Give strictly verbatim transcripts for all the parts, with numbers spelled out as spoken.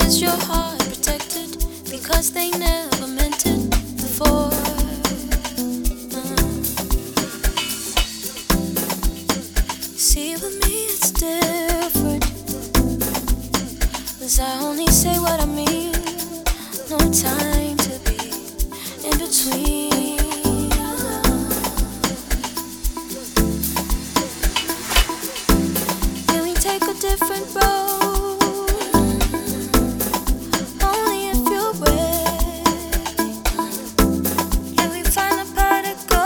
is your heart protected? Because they never meant it before. Mm. See, with me it's different, 'cause I only say what I mean. No time to be in between. Can we take a different road? Only if you're ready. Can we find a path to go?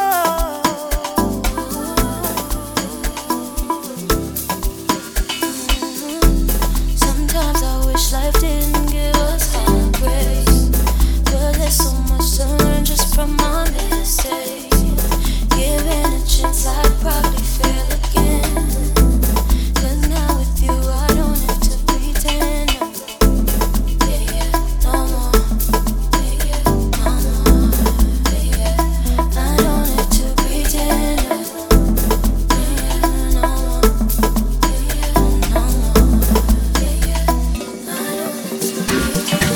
Sometimes I wish life didn't give us heartbreaks, but there's so much to learn just from our mistakes. Given a chance, I'd probably fail again. 'Cause now with you, I don't have to pretend. Yeah, yeah, no more. Yeah, yeah, no more. Yeah, yeah, I don't have to pretend. Yeah, yeah, no more. Yeah, yeah, no more. Yeah, yeah, I don't have to pretend.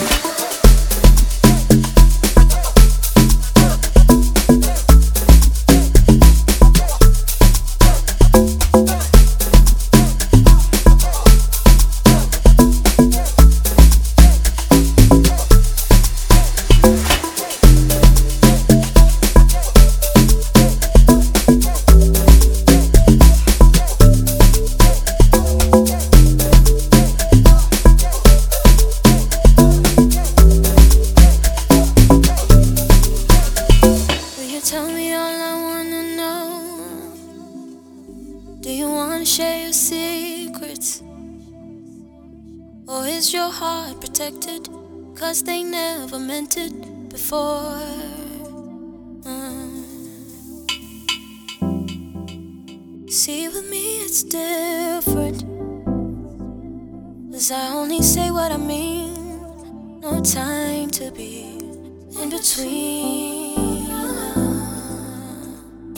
Will you tell me all I wanna know? Do you wanna share your secrets? Or is your heart protected? 'Cause they never meant it before. Mm. See, with me it's different, 'cause I only say what I mean. No time to be in between.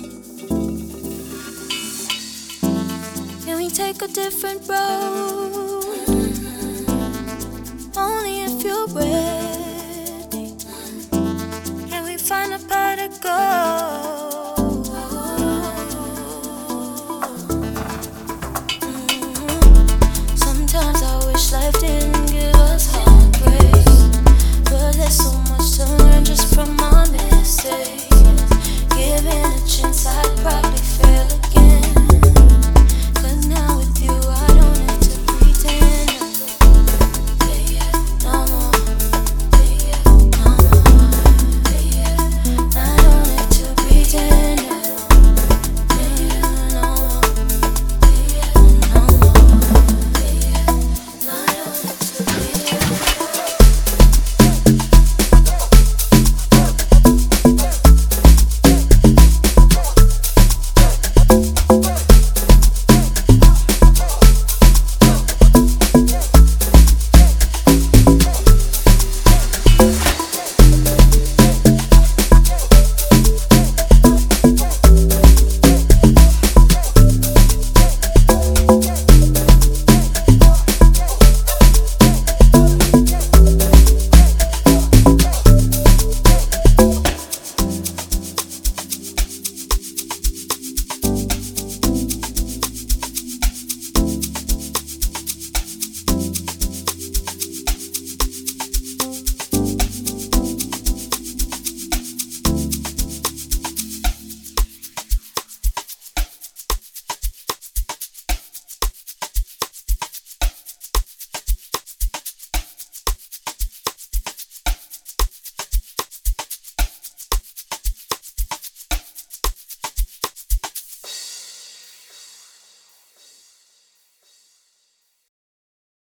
Can we take a different road?